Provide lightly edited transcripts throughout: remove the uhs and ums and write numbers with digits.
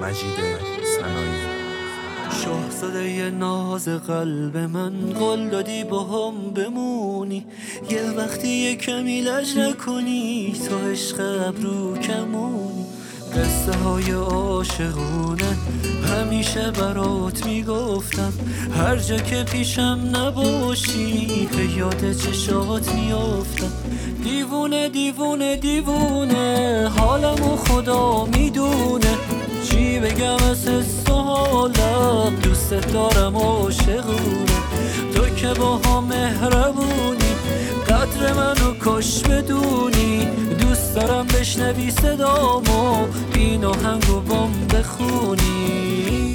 مجید سنایی. شاهزاده ناز قلب من، قول دادی با هم بمونی، یه وقتی یه کمی لج نکنی، تو عشق ابرو کمونی. قصه های عاشقونه همیشه برات میگفتم، هر جا که پیشم نباشی به یاد چشات میافتم. دیوونه دیوونه دیوونه حالمو خدا میدونه، چی بگم از حس و حالم، دوست دارم عاشقونه. تو که با هم مهربونی، قدر منو کاش بدونی، دوست دارم بشنوی صدامو، این آهنگو بام بخونی.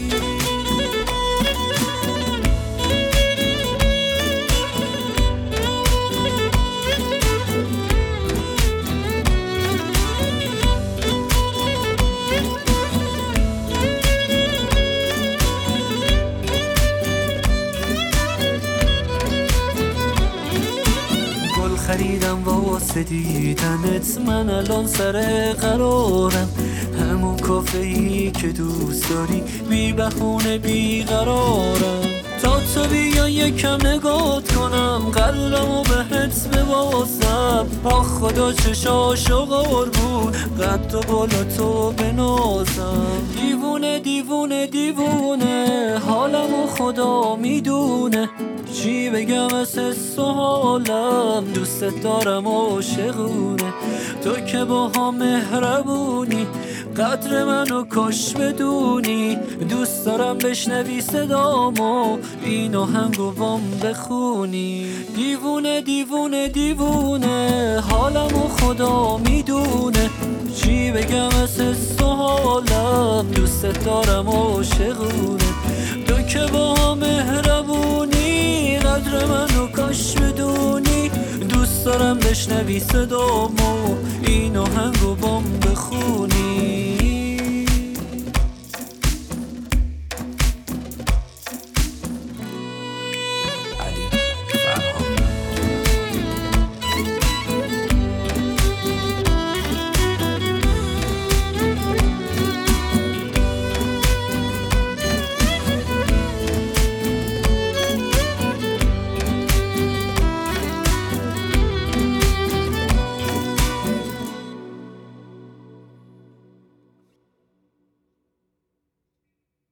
خریدم واسه دیدنت، من الان سر قرارم، همون کافه‌ای که دوست داری، بی بهونه بی قرارم. تا تو بیا یکم نگات کنم، قلبمو بهت ببازم، آخ خدا چشاشو قربون، قد و بالا تو بنازم. دیوونه دیوونه دیوونه حالمو خدا میدونه، چی بگم از حس و حالم، دوست دارم عاشقونه. تو که با هم مهربونی، قدر منو کاش بدونی، دوست دارم بشنوی صدامو، این آهنگو بام بخونی. دیوونه دیوونه دیوونه حالمو خدا میدونه، چی بگم از حس و حالم، دوست دارم عاشقونه. تو که با هم مهربونی، قدر منو کاش بدونی، دوست دارم بشنوی صدامو، این آهنگو بام بخونی.